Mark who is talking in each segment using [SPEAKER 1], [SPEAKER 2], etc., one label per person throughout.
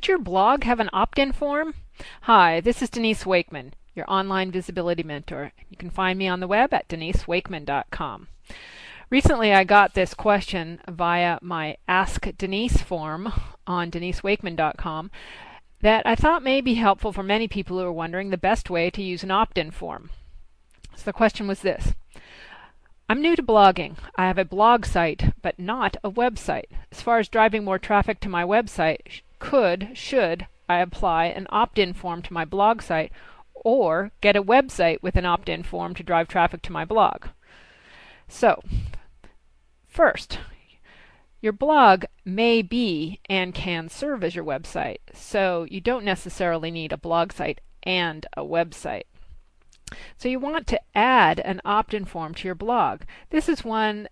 [SPEAKER 1] Should your blog have an opt-in form? Hi, this is Denise Wakeman, your online visibility mentor. You can find me on the web at denisewakeman.com. Recently I got this question via my Ask Denise form on denisewakeman.com that I thought may be helpful for many people who are wondering the best way to use an opt-in form. So the question was this. I'm new to blogging. I have a blog site, but not a website. As far as driving more traffic to my website, should I apply an opt-in form to my blog site or get a website with an opt-in form to drive traffic to my blog? So, first, your blog may be and can serve as your website, so you don't necessarily need a blog site and a website. So you want to add an opt-in form to your blog. This is one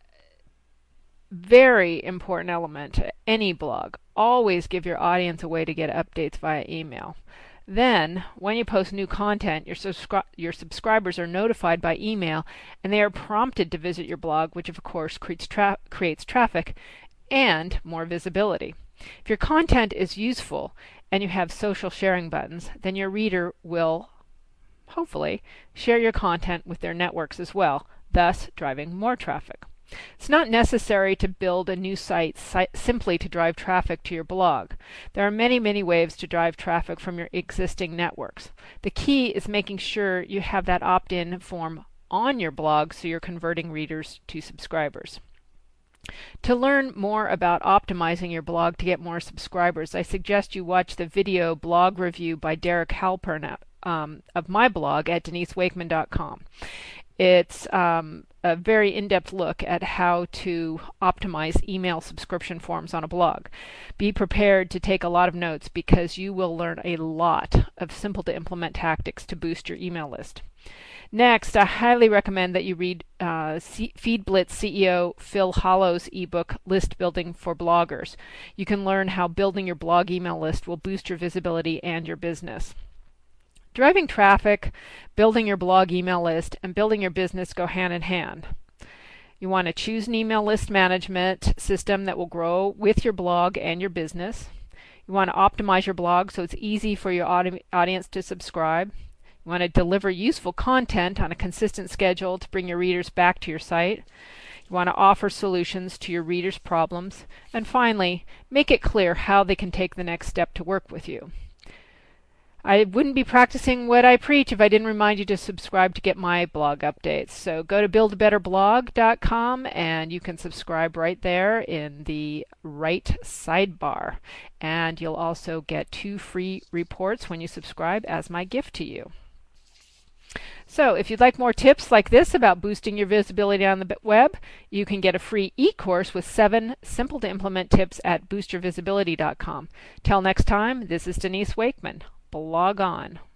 [SPEAKER 1] very important element to any blog. Always give your audience a way to get updates via email. Then, when you post new content, your subscribers are notified by email and they are prompted to visit your blog, which of course creates traffic and more visibility. If your content is useful and you have social sharing buttons, then your reader will hopefully share your content with their networks as well, thus driving more traffic. It's not necessary to build a new site simply to drive traffic to your blog. There are many ways to drive traffic from your existing networks. The key is making sure you have that opt-in form on your blog so you're converting readers to subscribers. To learn more about optimizing your blog to get more subscribers, I suggest you watch the video blog review by Derek Halpern of my blog at denisewakeman.com. It's a very in-depth look at how to optimize email subscription forms on a blog. Be prepared to take a lot of notes because you will learn a lot of simple to implement tactics to boost your email list. Next, I highly recommend that you read FeedBlitz CEO Phil Hollow's ebook, List Building for Bloggers. You can learn how building your blog email list will boost your visibility and your business. Driving traffic, building your blog email list, and building your business go hand in hand. You want to choose an email list management system that will grow with your blog and your business. You want to optimize your blog so it's easy for your audience to subscribe. You want to deliver useful content on a consistent schedule to bring your readers back to your site. You want to offer solutions to your readers' problems. And finally, make it clear how they can take the next step to work with you. I wouldn't be practicing what I preach if I didn't remind you to subscribe to get my blog updates. So go to buildabetterblog.com and you can subscribe right there in the right sidebar. And you'll also get 2 free reports when you subscribe as my gift to you. So if you'd like more tips like this about boosting your visibility on the web, you can get a free e-course with 7 simple to implement tips at boostyourvisibility.com. Till next time, this is Denise Wakeman. Blog on.